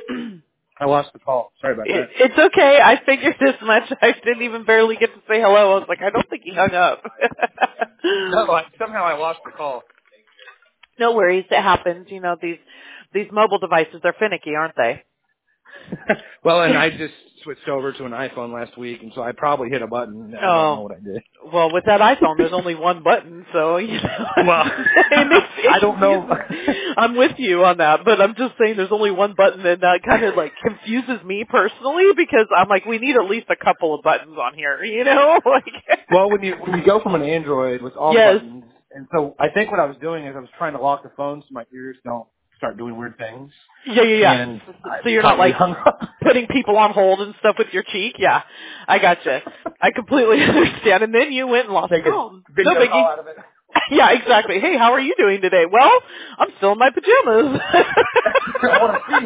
I lost the call. Sorry about that. It's okay. I figured as much. I didn't even barely get to say hello. I was like, I don't think he hung up. No, somehow I lost the call. No worries. It happens. You know, these mobile devices are finicky, aren't they? Well, and I just switched over to an iPhone last week, and so I probably hit a button. And I don't know Oh, what I did. well, with that iPhone, there's only one button, so, you know. Well, I don't know. I'm with you on that, but I'm just saying there's only one button, and that kind of, like, confuses me personally, because I'm like, we need at least a couple of buttons on here, you know? Like, Well, when you go from an Android with all the yes. buttons, and so I think what I was doing is I was trying to lock the phone so my ears don't start doing weird things. Yeah. And I So you're not, probably like, hung up. putting people on hold and stuff with your cheek? Yeah, I gotcha. I completely understand. And then you went and lost the Take a phone. No video call biggie. out of it. Yeah, exactly. Hey, how are you doing today? Well, I'm still in my pajamas. I want to see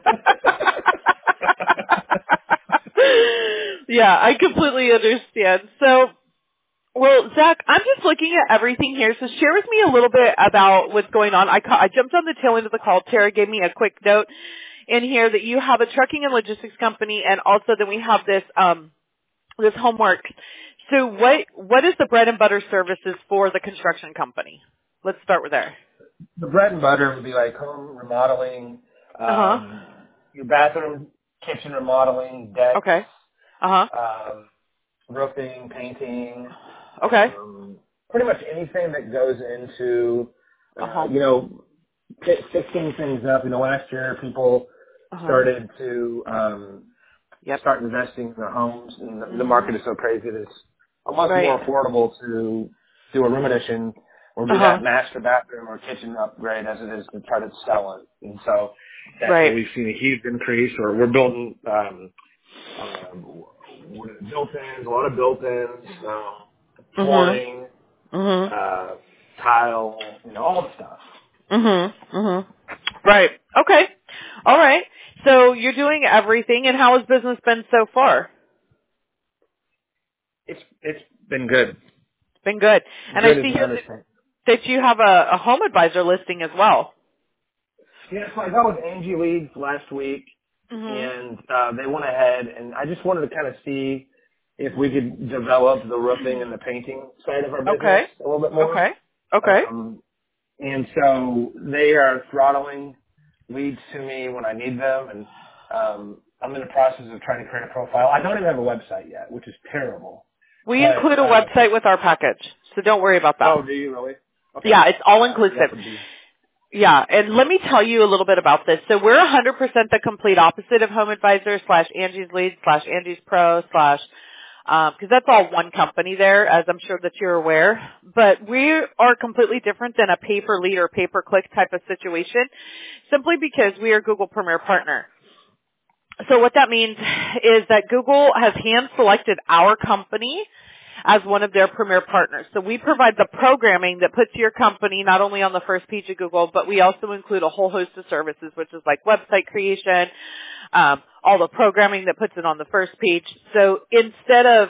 you. Yeah, I completely understand. So, well, Zach, I'm just looking at everything here. So share with me a little bit about what's going on. I jumped on the tail end of the call. Tara gave me a quick note in here that you have a trucking and logistics company, and also that we have this homework. So what is the bread and butter services for the construction company? Let's start with there. The bread and butter would be like home remodeling, Uh-huh. your bathroom, kitchen remodeling, decks, Okay. Uh-huh. roofing, painting, Okay. pretty much anything that goes into, Uh-huh. fixing things up. You know, last year people Uh-huh. started to Yep. start investing in their homes, and the Mhm. market is so crazy that it's almost Right. more affordable to do a room addition or do Uh-huh. that master bathroom or kitchen upgrade as it is to try to sell it. And so that's where Right. we've seen a huge increase. Or we're building built-ins, a lot of built-ins, Mhm. flooring, Mhm. tile, all the stuff. Mhm. Mhm. Right. Okay. All right. So you're doing everything, and how has business been so far? It's been good. Been good. And I Good is see an here understatement. that you have a home advisor listing as well. Yeah, so I got with Angie Leeds last week, Mhm. and they went ahead, and I just wanted to kind of see if we could develop the roofing and the painting side of our business Okay. a little bit more. Okay. Okay. And so they are throttling leads to me when I need them, and I'm in the process of trying to create a profile. I don't even have a website yet, which is terrible. We But include a website with our package, so don't worry about that. oh, do you really? Okay, Yeah, it's all that inclusive. would be Yeah, and let me tell you a little bit about this. So we're 100% the complete opposite of Home Advisor / Angie's Lead / Angie's Pro / because that's all one company there, as I'm sure that you're aware. But we are completely different than a pay-per-lead or pay-per-click type of situation, simply because we are Google Premier Partner. So what that means is that Google has hand-selected our company as one of their premier partners. So we provide the programming that puts your company not only on the first page of Google, but we also include a whole host of services, which is like website creation, all the programming that puts it on the first page. So instead of,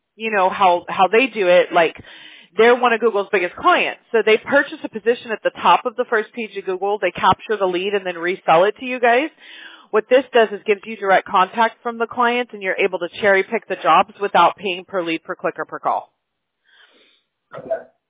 how they do it, like they're one of Google's biggest clients. So they purchase a position at the top of the first page of Google, they capture the lead and then resell it to you guys. What this does is gives you direct contact from the clients, and you're able to cherry pick the jobs without paying per lead, per click, or per call. okay.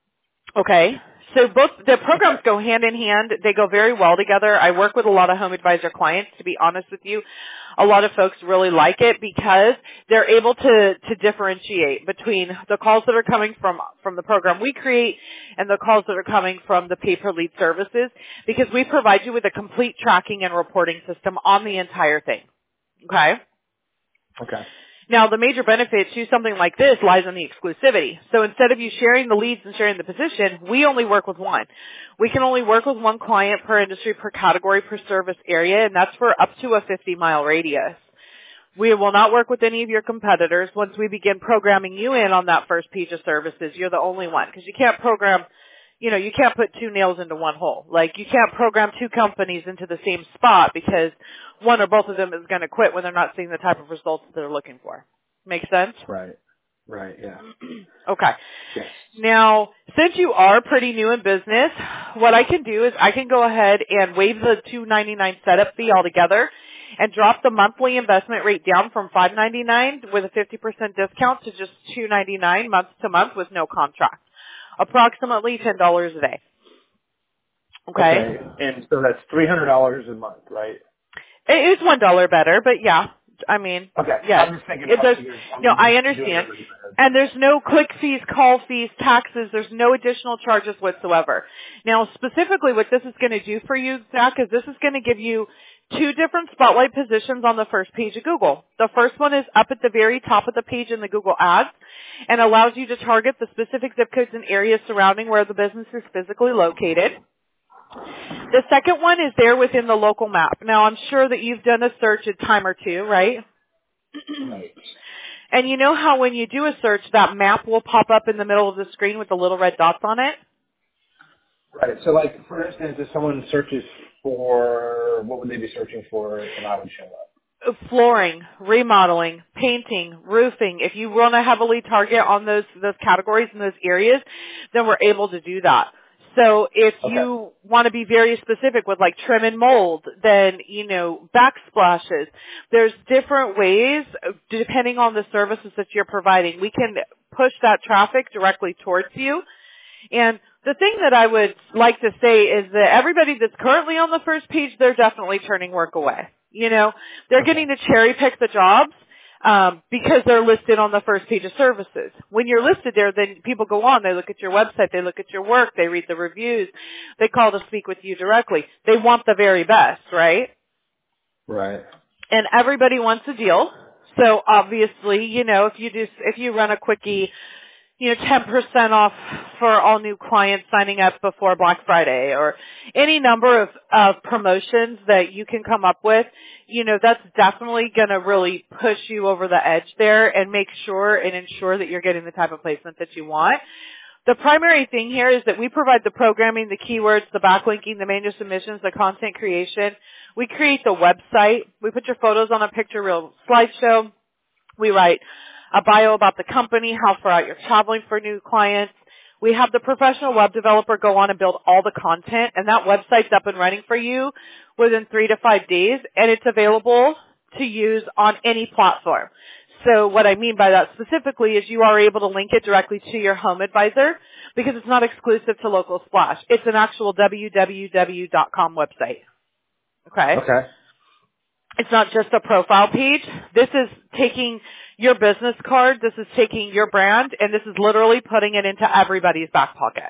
Okay. So both the programs Okay. go hand in hand. They go very well together. I work with a lot of home advisor clients, to be honest with you. A lot of folks really like it because they're able to differentiate between the calls that are coming from the program we create and the calls that are coming from the pay-per-lead services, because we provide you with a complete tracking and reporting system on the entire thing. Okay? Okay. Now, the major benefit to something like this lies in the exclusivity. So instead of you sharing the leads and sharing the position, we only work with one. We can only work with one client per industry, per category, per service area, and that's for up to a 50-mile radius. We will not work with any of your competitors. Once we begin programming you in on that first page of services, you're the only one, because you can't program, you can't put two nails into one hole. Like, you can't program two companies into the same spot because one or both of them is going to quit when they're not seeing the type of results they're looking for. Make sense? Right. Right. Yeah. Okay. Yes. Now, since you are pretty new in business, what I can do is I can go ahead and waive the $2.99 setup fee altogether, and drop the monthly investment rate down from $5.99 with a 50% discount to just $2.99 month to month with no contract. Approximately $10 a day. Okay? And so that's $300 a month, right? It is $1 better, but yeah. I mean, Okay. yes. I'm just thinking No, I understand. And there's no click fees, call fees, taxes. There's no additional charges whatsoever. Now, specifically what this is going to do for you, Zach, is this is going to give you 2 different spotlight positions on the first page of Google. The first one is up at the very top of the page in the Google Ads and allows you to target the specific zip codes and areas surrounding where the business is physically located. The second one is there within the local map. Now, I'm sure that you've done a search a time or two, right? Right. And you know how when you do a search, that map will pop up in the middle of the screen with the little red dots on it? Right. So, like, for instance, if someone searches for, what would they be searching for and I would show up? Flooring, remodeling, painting, roofing. If you want to heavily target on those categories and those areas, then we're able to do that. So if you want to be very specific with like trim and mold, then, backsplashes. There's different ways, depending on the services that you're providing. We can push that traffic directly towards you. And the thing that I would like to say is that everybody that's currently on the first page, they're definitely turning work away. They're getting to cherry pick the jobs. Because they're listed on the first page of services. When you're listed there, then people go on, they look at your website, they look at your work, they read the reviews, they call to speak with you directly. They want the very best, right? Right. And everybody wants a deal. So obviously, if you run a quickie, 10% off for all new clients signing up before Black Friday or any number of promotions that you can come up with, that's definitely going to really push you over the edge there and make sure and ensure that you're getting the type of placement that you want. The primary thing here is that we provide the programming, the keywords, the backlinking, the manual submissions, the content creation. We create the website. We put your photos on a picture reel slideshow. We write a bio about the company, how far out you're traveling for new clients. We have the professional web developer go on and build all the content, and that website's up and running for you within 3 to 5 days, and it's available to use on any platform. So what I mean by that specifically is you are able to link it directly to your home advisor because it's not exclusive to Local Splash. It's an actual www.com website. Okay? It's not just a profile page. This is taking your business card, this is taking your brand, and this is literally putting it into everybody's back pocket.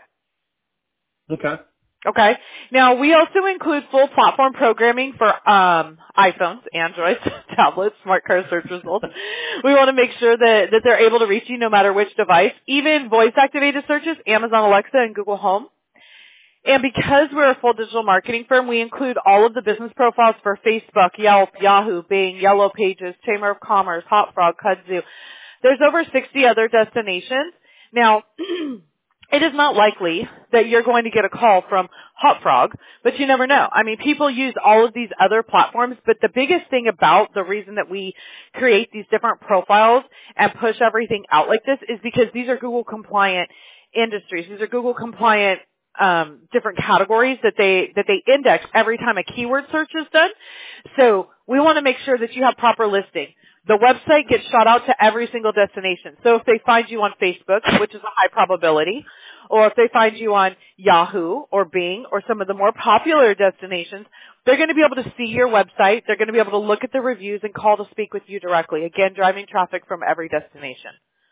Okay. Now, we also include full platform programming for iPhones, Androids, tablets, smart car search results. We want to make sure that they're able to reach you no matter which device, even voice-activated searches, Amazon Alexa and Google Home. And because we're a full digital marketing firm, we include all of the business profiles for Facebook, Yelp, Yahoo, Bing, Yellow Pages, Chamber of Commerce, Hot Frog, Kudzu. There's over 60 other destinations. Now, it is not likely that you're going to get a call from Hot Frog, but you never know. I mean, people use all of these other platforms, but the biggest thing about the reason that we create these different profiles and push everything out like this is because these are Google compliant industries. These are Google compliant different categories that they index every time a keyword search is done. So we want to make sure that you have proper listing. The website gets shot out to every single destination. So if they find you on Facebook, which is a high probability, or if they find you on Yahoo or Bing or some of the more popular destinations, they're going to be able to see your website. They're going to be able to look at the reviews and call to speak with you directly. Again, driving traffic from every destination.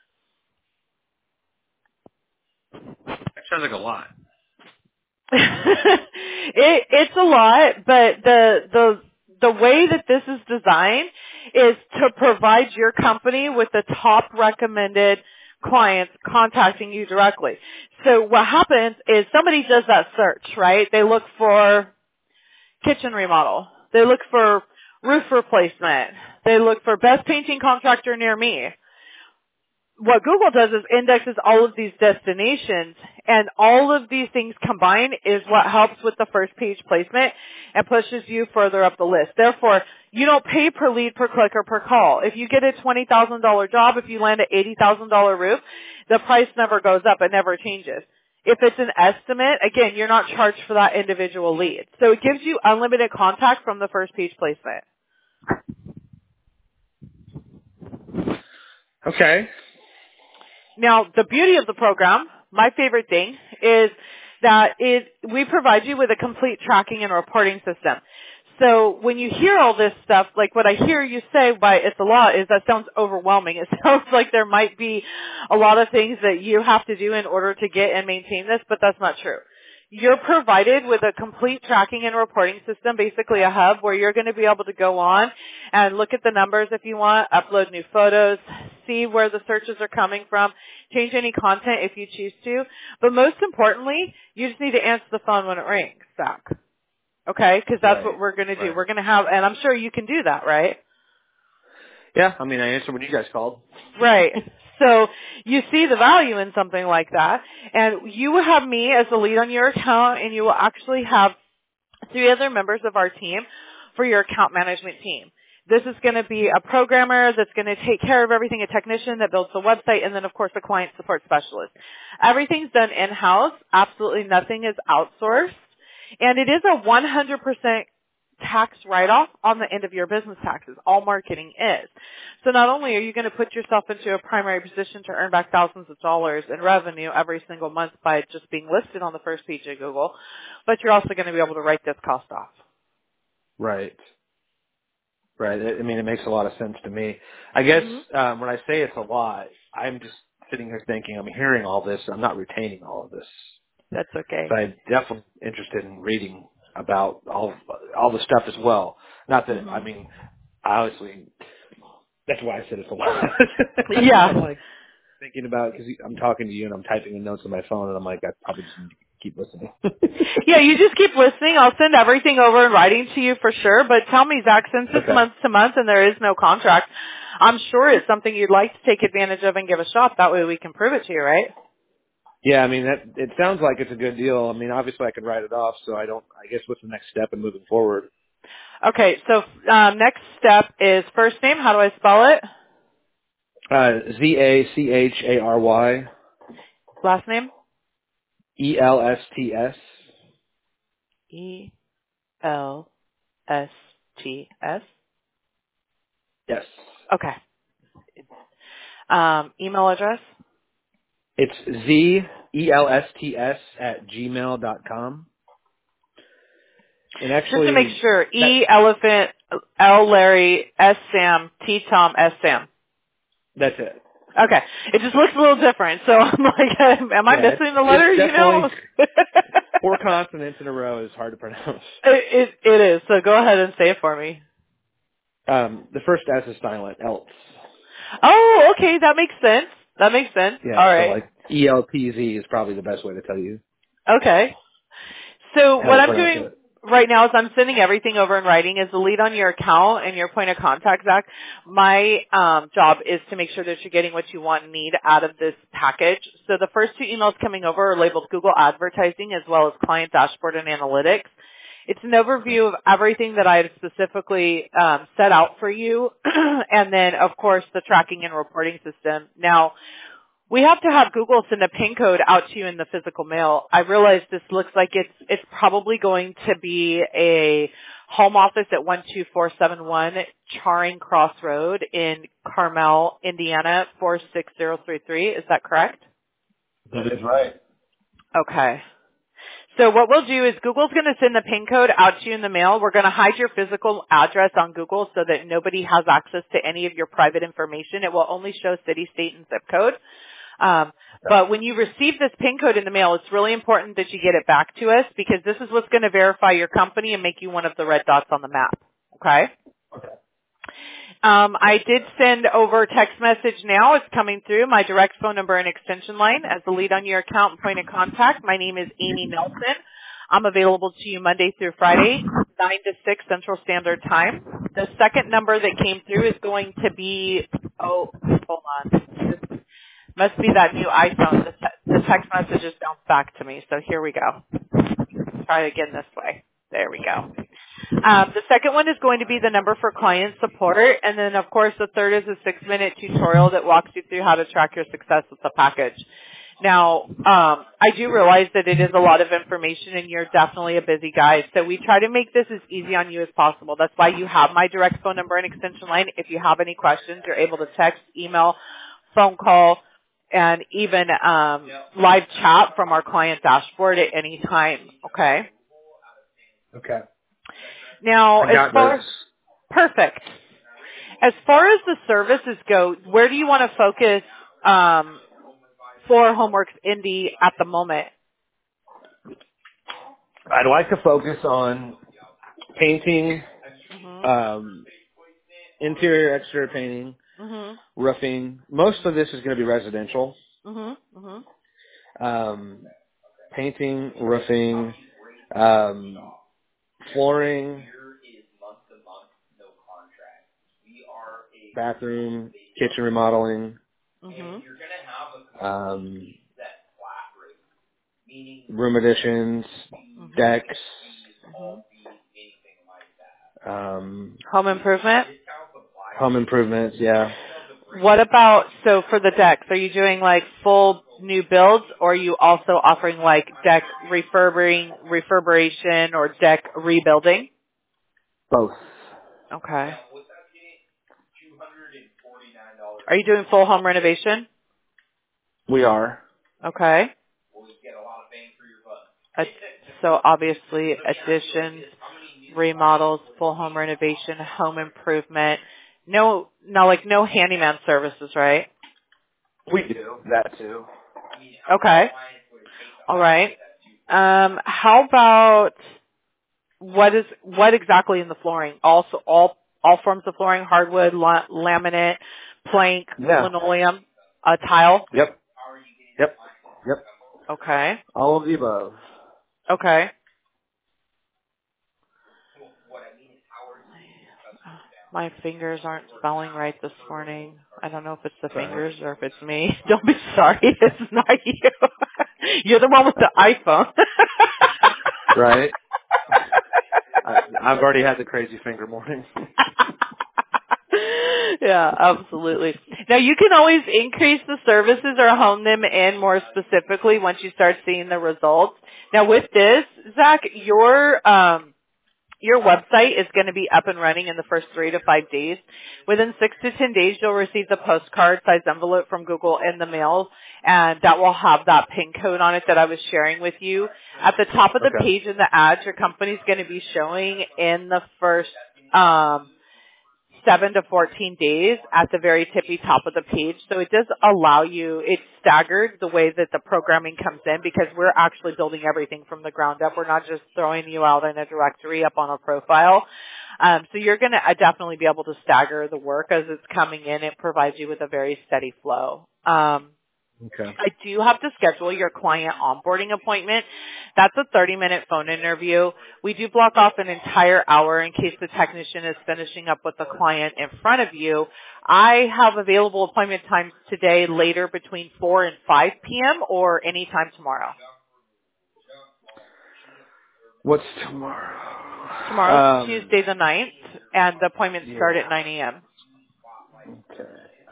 That sounds like a lot. It's a lot, but the way that this is designed is to provide your company with the top recommended clients contacting you directly. So what happens is somebody does that search, right? They look for kitchen remodel. They look for roof replacement. They look for best painting contractor near me. What Google does is indexes all of these destinations, and all of these things combined is what helps with the first page placement and pushes you further up the list. Therefore, you don't pay per lead, per click, or per call. If you get a $20,000 job, if you land an $80,000 roof, the price never goes up. It never changes. If it's an estimate, again, you're not charged for that individual lead. So it gives you unlimited contact from the first page placement. Okay. Now, the beauty of the program, my favorite thing, is that we provide you with a complete tracking and reporting system. So when you hear all this stuff, like what I hear you say by it's a lot is that sounds overwhelming. It sounds like there might be a lot of things that you have to do in order to get and maintain this, but that's not true. You're provided with a complete tracking and reporting system, basically a hub where you're going to be able to go on and look at the numbers if you want, upload new photos, see where the searches are coming from, change any content if you choose to. But most importantly, you just need to answer the phone when it rings, Zach. Okay? Because that's what we're going to do. Right. We're going to have, and I'm sure you can do that, right? Yeah, I mean, I answered when you guys called. Right. So you see the value in something like that, and you will have me as the lead on your account, and you will actually have 3 other members of our team for your account management team. This is going to be a programmer that's going to take care of everything, a technician that builds the website, and then, of course, a client support specialist. Everything's done in-house. Absolutely nothing is outsourced. And it is a 100% tax write-off on the end of your business taxes. All marketing is. So not only are you going to put yourself into a primary position to earn back thousands of dollars in revenue every single month by just being listed on the first page of Google, but you're also going to be able to write this cost off. Right. Right. I mean, it makes a lot of sense to me. I guess when I say it's a lot, I'm just sitting here thinking, I'm hearing all this. I'm not retaining all of this. That's okay. But I'm definitely interested in reading about all the stuff as well. Not that, I mean, obviously, that's why I said it's a lot. Yeah. I'm like thinking about, because I'm talking to you and I'm typing in notes on my phone and I'm like, I probably just need to keep listening. Yeah, you just keep listening. I'll send everything over in writing to you for sure. But tell me, Zach, since it's month to month and there is no contract, I'm sure it's something you'd like to take advantage of and give a shot. That way we can prove it to you, right? Yeah, I mean, it sounds like it's a good deal. I mean, obviously I could write it off, so I guess what's the next step in moving forward? Okay, so next step is first name. How do I spell it? Zachary. Last name? ELSTS. ELSTS. Yes. Okay. Email address? It's zelsts@gmail.com. And actually, Just to make sure, E elephant, L Larry, S Sam, T Tom, S Sam. That's it. Okay. It just looks a little different, so I'm like, am I missing the letter? It's You know? 4 consonants in a row is hard to pronounce. It is. So go ahead and say it for me. The first S is silent. Else. Oh, okay. That makes sense. That makes sense. Yeah. All So right. like ELPZ is probably the best way to tell you Okay. So how what to I'm pronounce doing it. right now is I'm sending everything over in writing as the lead on your account and your point of contact, Zach. My job is to make sure that you're getting what you want and need out of this package. So the first 2 emails coming over are labeled Google Advertising as well as Client Dashboard and Analytics. It's an overview of everything that I had specifically set out for you, and then, of course, the tracking and reporting system. Now, we have to have Google send a PIN code out to you in the physical mail. I realize this looks like it's probably going to be a home office at 12471 Charing Cross Road in Carmel, Indiana, 46033. Is that correct? That is right. Okay. So what we'll do is Google's going to send the PIN code out to you in the mail. We're going to hide your physical address on Google so that nobody has access to any of your private information. It will only show city, state, and zip code. But when you receive this PIN code in the mail, it's really important that you get it back to us because this is what's going to verify your company and make you one of the red dots on the map. Okay? Okay. I did send over text message now. It's coming through. My direct phone number and extension line as the lead on your account and point of contact. My name is Amy Nelson. I'm available to you Monday through Friday, 9 to 6 Central Standard Time. The second number that came through is going to be, hold on. Must be that new iPhone. The text messages bounce back to me. So here we go. Try again this way. There we go. The second one is going to be the number for client support. And then, of course, the third is a 6-minute tutorial that walks you through how to track your success with the package. Now, I do realize that it is a lot of information and you're definitely a busy guy. So we try to make this as easy on you as possible. That's why you have my direct phone number and extension line. If you have any questions, you're able to text, email, phone call, and even live chat from our client dashboard at any time. Okay? Okay. Now, I got this. Perfect. As far as the services go, where do you want to focus for Homeworks Indy at the moment? I'd like to focus on painting, Mhm. interior, exterior painting, Mhm. roofing. Most of this is going to be residential. Mhm. Mhm. Painting, roofing, flooring, bathroom, kitchen remodeling, Mhm. room additions, Mhm. decks, Mhm. um, Home improvement? home improvements. Yeah, What about, so for the decks, are you doing like full new builds or are you also offering like deck refurbishing or deck rebuilding? both. Okay. Are you doing full home renovation? We are. Okay. So obviously additions, remodels, full home renovation, home improvement. No, no handyman services, right? We do that too. Okay. All right. How about what exactly in the flooring? Also, all forms of flooring: hardwood, laminate, plank, Yeah. linoleum, tile. Yep. Yep. Yep. Okay. All of the above. Okay. My fingers aren't spelling right this morning. I don't know if it's the Sorry. fingers or if it's me. Don't be sorry. It's not you. You're the one with the iPhone. Right. I've already had the crazy finger morning. Yeah, absolutely. Now you can always increase the services or hone them in more specifically once you start seeing the results. Now with this, Zach, your website is going to be up and running in the first 3 to 5 days. Within 6 to 10 days, you'll receive the postcard size envelope from Google in the mail, and that will have that PIN code on it that I was sharing with you. At the top of the Okay. page in the ads, your company's going to be showing in the first 7 to 14 days at the very tippy top of the page. So it does allow you, it's staggered the way that the programming comes in because we're actually building everything from the ground up. We're not just throwing you out in a directory up on a profile. So you're going to definitely be able to stagger the work as it's coming in. It provides you with a very steady flow. Okay. I do have to schedule your client onboarding appointment. That's a 30-minute phone interview. We do block off an entire hour in case the technician is finishing up with the client in front of you. I have available appointment times today later between 4 and 5 p.m. or anytime tomorrow. What's tomorrow? Tomorrow's Tuesday the 9th, and the appointments start Yeah. at 9 a.m. Okay.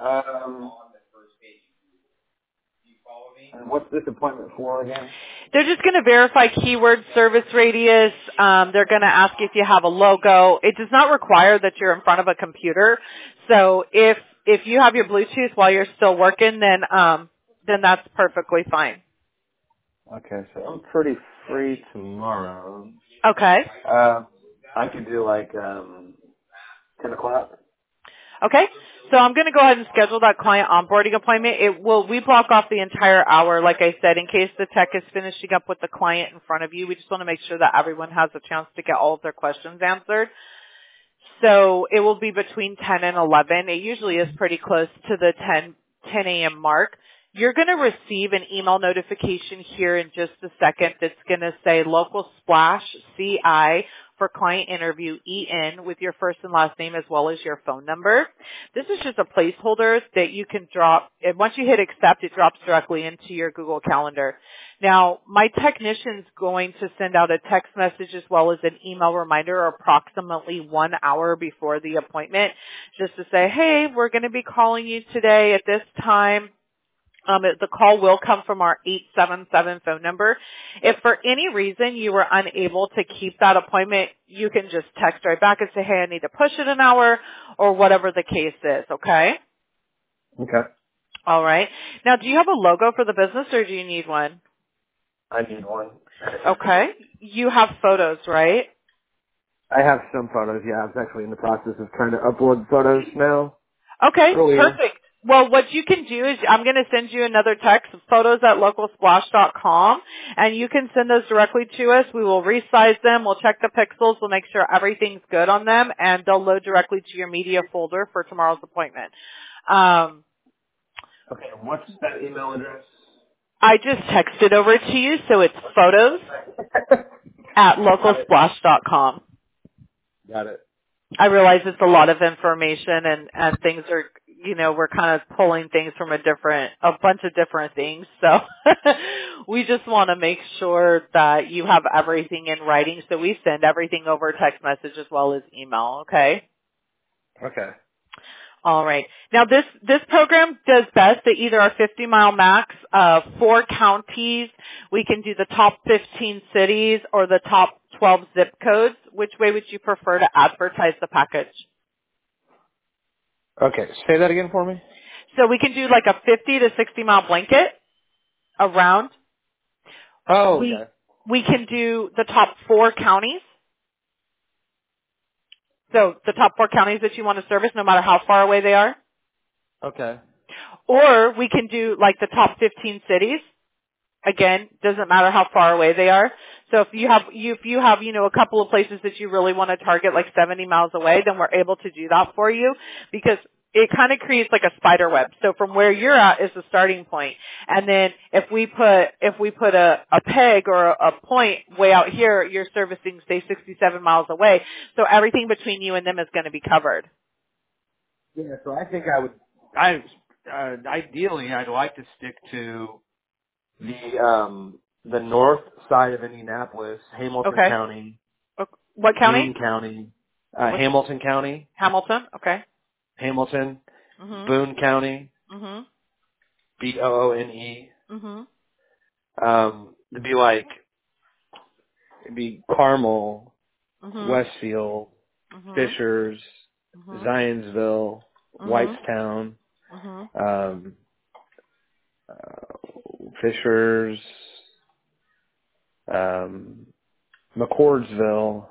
And what's this appointment for again? They're just going to verify keyword service radius. They're going to ask if you have a logo. It does not require that you're in front of a computer. So if you have your Bluetooth while you're still working, then that's perfectly fine. Okay, so I'm pretty free tomorrow. Okay. I could do like 10 o'clock. Okay. So I'm going to go ahead and schedule that client onboarding appointment. We block off the entire hour, like I said, in case the tech is finishing up with the client in front of you. We just want to make sure that everyone has a chance to get all of their questions answered. So it will be between 10 and 11. It usually is pretty close to the 10 a.m. mark. You're going to receive an email notification here in just a second that's going to say local splash CI for client interview EN with your first and last name as well as your phone number. This is just a placeholder that you can drop. And once you hit accept, it drops directly into your Google Calendar. Now, my technician's going to send out a text message as well as an email reminder approximately 1 hour before the appointment just to say, hey, we're going to be calling you today at this time. The call will come from our 877 phone number. If for any reason you were unable to keep that appointment, you can just text right back and say, hey, I need to push it an hour or whatever the case is, okay? Okay. All right. Now, do you have a logo for the business or do you need one? I need one. Okay. You have photos, right? I have some photos, yeah. I was actually in the process of trying to upload photos now. Okay, Earlier. perfect. Well, what you can do is I'm going to send you another text, photos at localsplash.com, and you can send those directly to us. We will resize them. We'll check the pixels. We'll make sure everything's good on them, and they'll load directly to your media folder for tomorrow's appointment. Okay, what's that email address? I just texted over to you, so it's photos at Got it. localsplash.com. Got it. I realize it's a lot of information and things are, we're kind of pulling things from a bunch of different things. So we just want to make sure that you have everything in writing. So we send everything over text message as well as email. Okay. Okay. All right. Now this program does best at either our 50-mile max, 4 counties. We can do the top 15 cities or the top 12 zip codes. Which way would you prefer to advertise the package? Okay, say that again for me. So we can do like a 50 to 60-mile blanket around. Oh, We okay. we can do the top 4 counties. So the top 4 counties that you want to service, no matter how far away they are. Okay. Or we can do like the top 15 cities. Again, doesn't matter how far away they are. So if you have, a couple of places that you really want to target like 70 miles away, then we're able to do that for you because it kind of creates like a spider web. So from where you're at is the starting point. And then if we put a peg or a point way out here, you're servicing say 67 miles away. So everything between you and them is going to be covered. Yeah, so I think ideally I'd like to stick to the north side of Indianapolis, Hamilton Okay. County, What Boone county? County, What's Hamilton County, Hamilton? Okay. Hamilton, Mhm. Boone County, Mhm. Boone. Mhm. It'd be Carmel, Mhm. Westfield, Mhm. Fishers, Mhm. Zionsville, Mhm. Whitestown, Mhm. um, Fishers, McCordsville.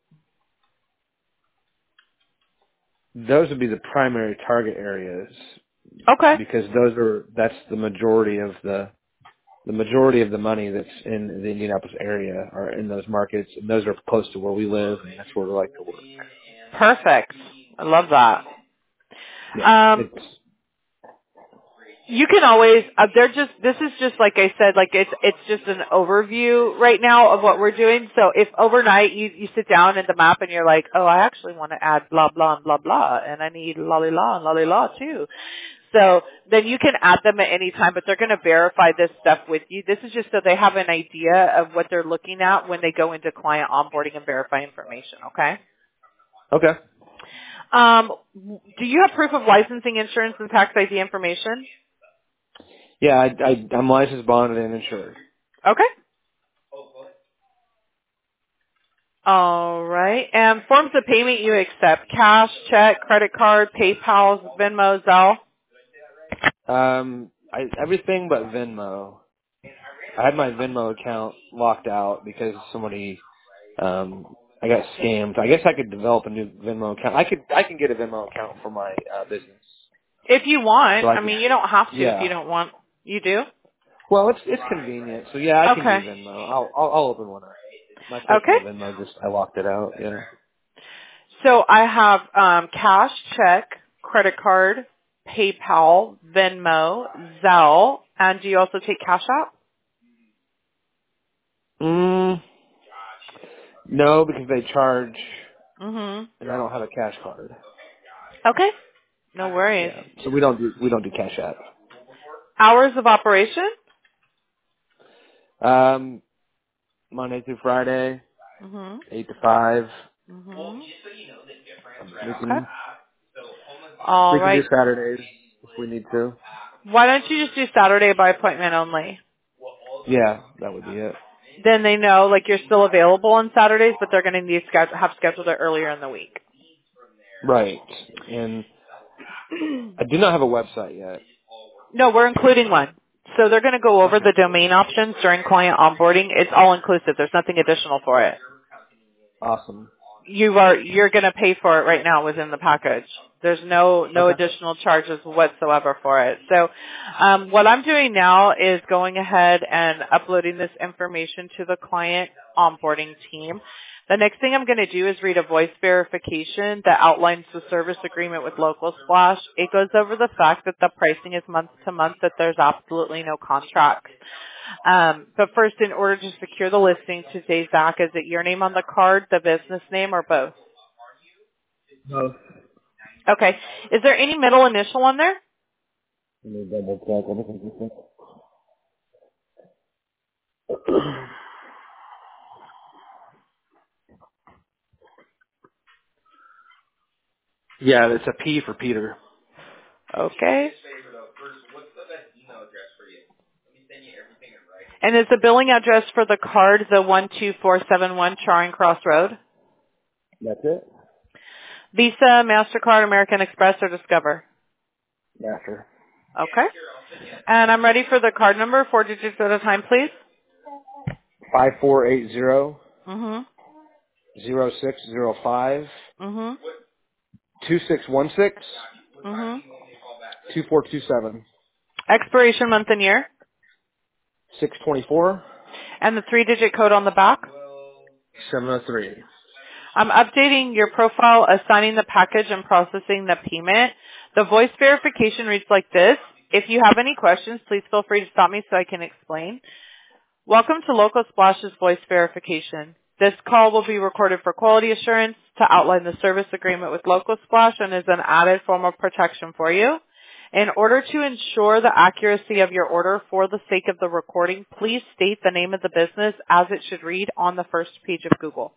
Those would be the primary target areas Okay. because that's the majority of the majority of the money that's in the Indianapolis area are in those markets, and those are close to where we live, and that's where we like to work. Perfect. I love that. Yeah, Um, it's you can always, this is just like I said, like it's just an overview right now of what we're doing. So if overnight you sit down at the map and you're like, oh, I actually want to add blah, blah, and blah, blah, and I need la and la too. So then you can add them at any time, but they're going to verify this stuff with you. This is just so they have an idea of what they're looking at when they go into client onboarding and verify information, okay? okay. Do you have proof of licensing, insurance, and tax ID information? Yeah, I'm licensed, bonded, and insured. Okay. All right. And forms of payment you accept: cash, check, credit card, PayPal, Venmo, Zelle. Everything but Venmo. I had my Venmo account locked out because somebody I got scammed. I guess I could develop a new Venmo account. I can get a Venmo account for my business. If you So want. I I can mean, you don't have to if you yeah. don't want. You do? Well, it's convenient. So yeah, I can do Okay. Venmo. I'll open one up. My Okay. personal Venmo I locked it out. Yeah. So I have cash, check, credit card, PayPal, Venmo, Zelle, and do you also take Cash App? No, because they charge, Mhm. and I don't have a cash card. Okay. No worries. Yeah. So we don't do Cash App. Hours of operation? Monday through Friday, Mhm. 8 to 5. Mhm. We Okay. can All we can do right. Saturdays if we need to. Why don't you just do Saturday by appointment only? Yeah, that would be it. Then they know, like, you're still available on Saturdays, but they're going to need have scheduled it earlier in the week. Right. And I do not have a website yet. No, we're including one. So they're going to go over Okay. the domain options during client onboarding. It's all inclusive. There's nothing additional for it. Awesome. You're going to pay for it right now within the package. There's no Okay. additional charges whatsoever for it. So what I'm doing now is going ahead and uploading this information to the client onboarding team. The next thing I'm going to do is read a voice verification that outlines the service agreement with Local Splash. It goes over the fact that the pricing is month to month, that there's absolutely no contracts. But first, in order to secure the listing today, Zach, is it your name on the card, the business name, or both? Both. Okay. Is there any middle initial on there? Let me double check. Let me think. Yeah, it's a P for Peter. Okay. And is the billing address for the card the 12471 Charing Cross Road? That's it? Visa, MasterCard, American Express, or Discover? Master. Okay. And I'm ready for the card number, 4 digits at a time, please. 5480 Mm-hmm. 0605 Mm-hmm. 2616 Mm-hmm. 2427 Expiration month and year. 624 And the 3-digit code on the back. 703. I'm updating your profile, assigning the package, and processing the payment. The voice verification reads like this. If you have any questions, please feel free to stop me so I can explain. Welcome to Local Splash's voice verification. This call will be recorded for quality assurance to outline the service agreement with Local Splash and is an added form of protection for you. In order to ensure the accuracy of your order for the sake of the recording, please state the name of the business as it should read on the first page of Google.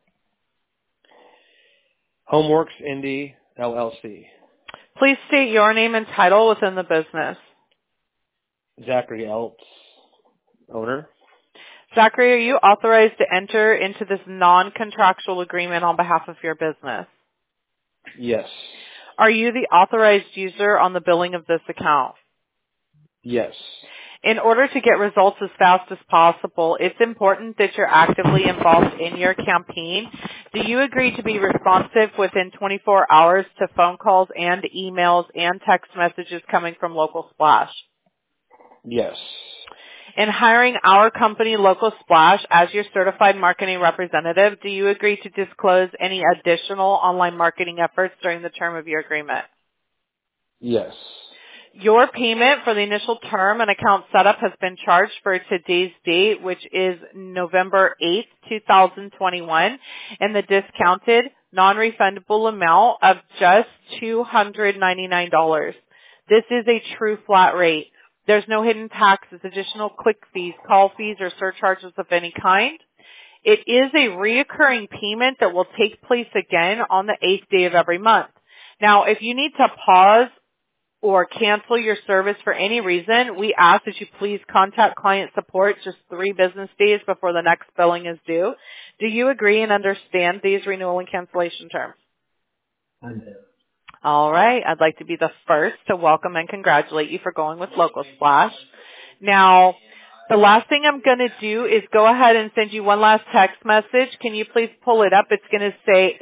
Homeworks Indy LLC. Please state your name and title within the business. Zachary Eltz, owner. Zachary, are you authorized to enter into this non-contractual agreement on behalf of your business? Yes. Are you the authorized user on the billing of this account? Yes. In order to get results as fast as possible, it's important that you're actively involved in your campaign. Do you agree to be responsive within 24 hours to phone calls and emails and text messages coming from Local Splash? Yes. In hiring our company, Local Splash, as your certified marketing representative, do you agree to disclose any additional online marketing efforts during the term of your agreement? Yes. Your payment for the initial term and account setup has been charged for today's date, which is November 8th, 2021, and the discounted non-refundable amount of just $299. This is a true flat rate. There's no hidden taxes, additional click fees, call fees, or surcharges of any kind. It is a reoccurring payment that will take place again on the 8th day of every month. Now, if you need to pause or cancel your service for any reason, we ask that you please contact client support just 3 business days before the next billing is due. Do you agree and understand these renewal and cancellation terms? I do. All right. I'd like to be the first to welcome and congratulate you for going with Local Splash. Now, the last thing I'm going to do is go ahead and send you one last text message. Can you please pull it up? It's going to say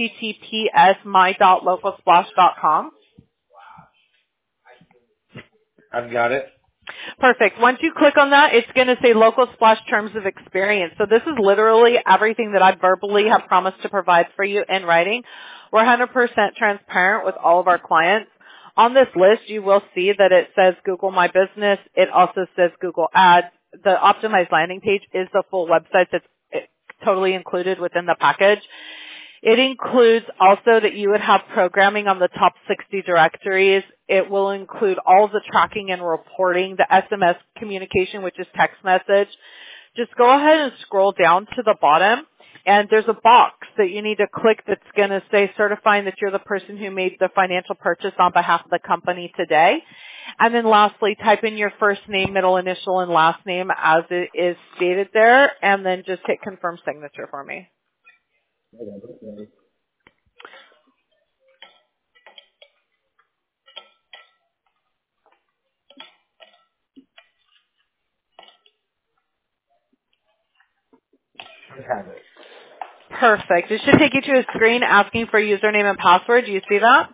https://my.localsplash.com. I've got it. Perfect. Once you click on that, it's going to say Local Splash Terms of Experience. So this is literally everything that I verbally have promised to provide for you in writing. We're 100% transparent with all of our clients. On this list, you will see that it says Google My Business. It also says Google Ads. The optimized landing page is the full website that's totally included within the package. It includes also that you would have programming on the top 60 directories. It will include all of the tracking and reporting, the SMS communication, which is text message. Just go ahead and scroll down to the bottom, And there's a box that you need to click that's going to say certifying that you're the person who made the financial purchase on behalf of the company today. And then lastly, type in your first name, middle initial, and last name as it is stated there, and then just hit confirm signature for me. I have it. Perfect. It should take you to a screen asking for username and password. Do you see that?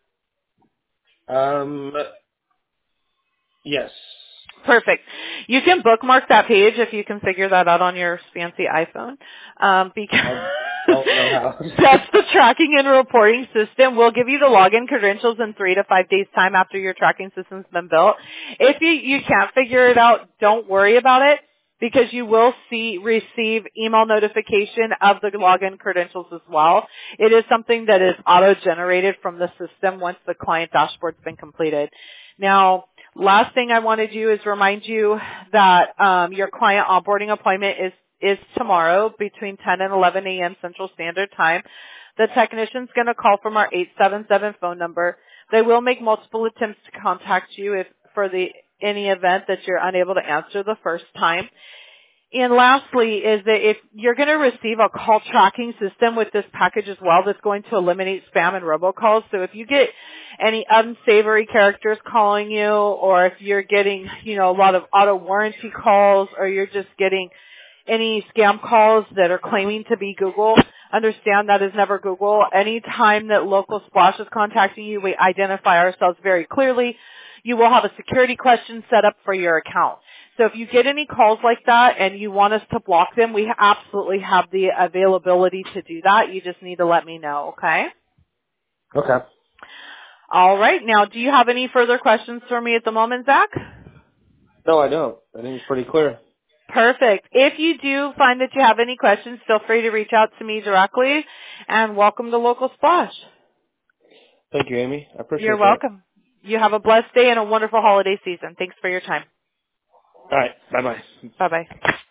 Yes. Perfect. You can bookmark that page if you can figure that out on your fancy iPhone, because I don't know how. that's the tracking and reporting system. We'll give you the login credentials in 3 to 5 days time after your tracking system's been built. If you can't figure it out, don't worry about it, because you will receive email notification of the login credentials as well. It is something that is auto-generated from the system once the client dashboard's been completed. Now, last thing I want to do is remind you that your client onboarding appointment is tomorrow between 10 and 11 a.m. Central Standard Time. The technician's going to call from our 877 phone number. They will make multiple attempts to contact you if for any event that you're unable to answer the first time. And lastly is that if you're going to receive a call tracking system with this package as well, that's going to eliminate spam and robocalls. So if you get any unsavory characters calling you, or if you're getting, a lot of auto warranty calls, or you're just getting any scam calls that are claiming to be Google, understand that is never Google. Anytime that Local Splash is contacting you, we identify ourselves very clearly. You will have a security question set up for your account. So if you get any calls like that and you want us to block them, we absolutely have the availability to do that. You just need to let me know, okay? Okay. All right. Now, do you have any further questions for me at the moment, Zach? No, I don't. I think it's pretty clear. Perfect. If you do find that you have any questions, feel free to reach out to me directly, and welcome to Local Splash. Thank you, Amy. I appreciate You're that. welcome. You have a blessed day and a wonderful holiday season. Thanks for your time. All right. Bye-bye. Bye-bye.